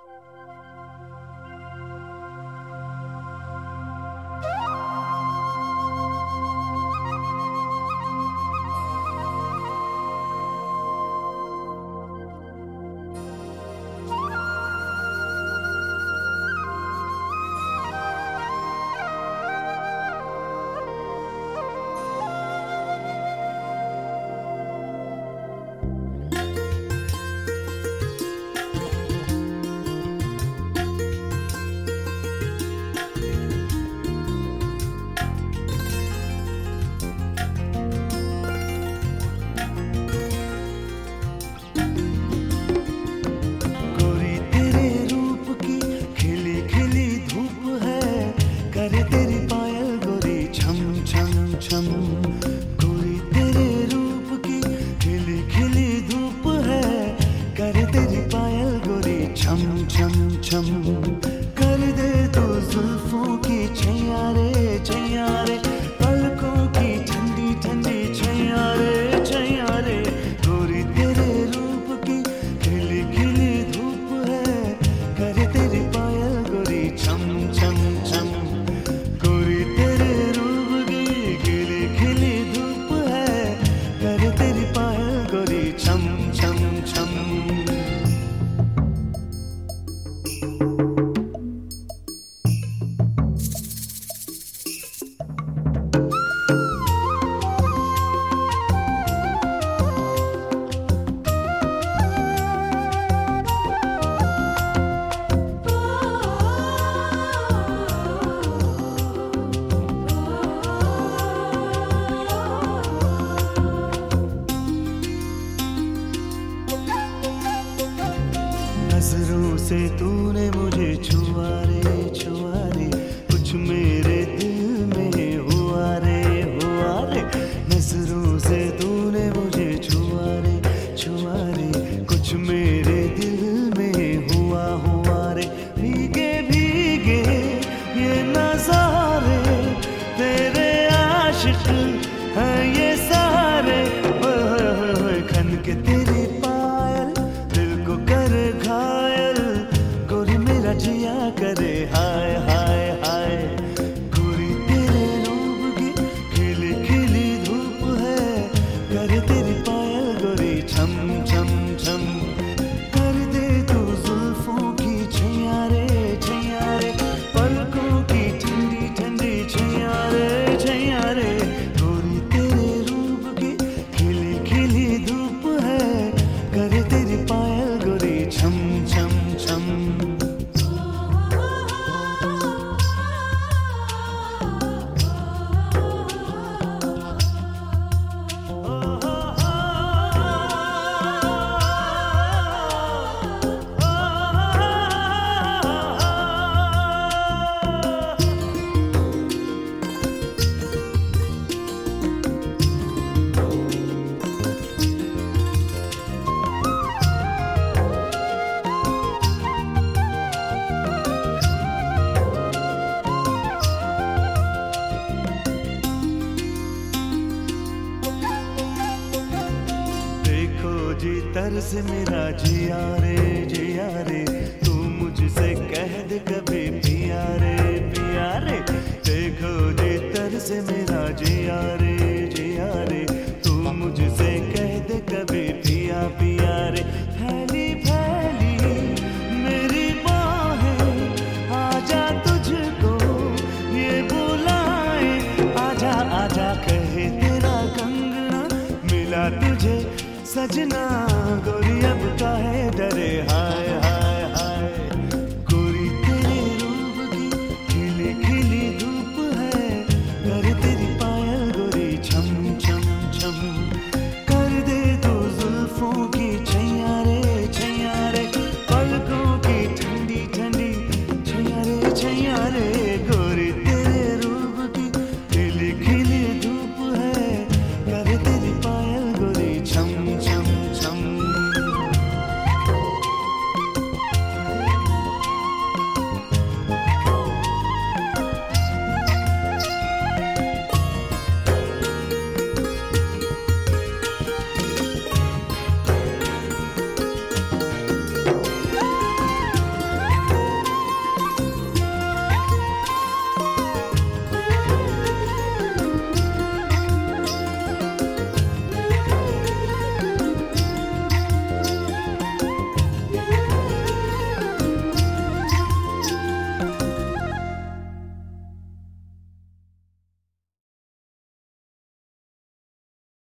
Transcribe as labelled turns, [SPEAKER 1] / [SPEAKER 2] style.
[SPEAKER 1] गोरी तेरे रूप की खिली खिली धूप है, करे तेरी पायल गोरी छम छम छम। कर दे तो जुल्फों की छैया रे छैया रे, पलकों की ठंडी ठंडी छैया रे छैया रे। गोरी तेरे रूप की खिली खिली धूप है, करे तेरी पायल गोरी छम छम छम। गोरी तेरे रूप की खिली खिली धूप है, करे तेरी पायल गोरी छम छम छम। नजरों से तूने मुझे छुआ रे, कुछ मेरे दिल में हुआ रे। नजरों से तूने मुझे छुआ रे, कुछ मेरे दिल में हुआ रे। भीगे भीगे ये नजारे, तेरे आशिक हैं ये सारे। खन के तेरी पायल दिल को कर घायल, गोरी मेरा जिया करे हाय हाय हाय। गोरी तेरे रूप की खिली खिली धूप है, करे तेरी पायल गोरी छम छम छम। कर दे तू जुल्फों की छैया रे छैया रे, पलकों की ठंडी ठंडी छैया रे छैया रे। गोरी तेरे रूप की खिली खिली धूप है, करे तेरी पायल गोरी छम छम छम। जी तरस मेरा जिया रे, तू मुझसे कह दे कभी पिया रे। देखो जी तरस मेरा जिया रे, तू मुझसे कह दे कभी पिया पिया रे। फैली फैली मेरी बाहें, आजा तुझको ये बुलाए। आजा आजा कहे तेरा कंगना, मिला तुझे सजना। गोरी अब काहे डरे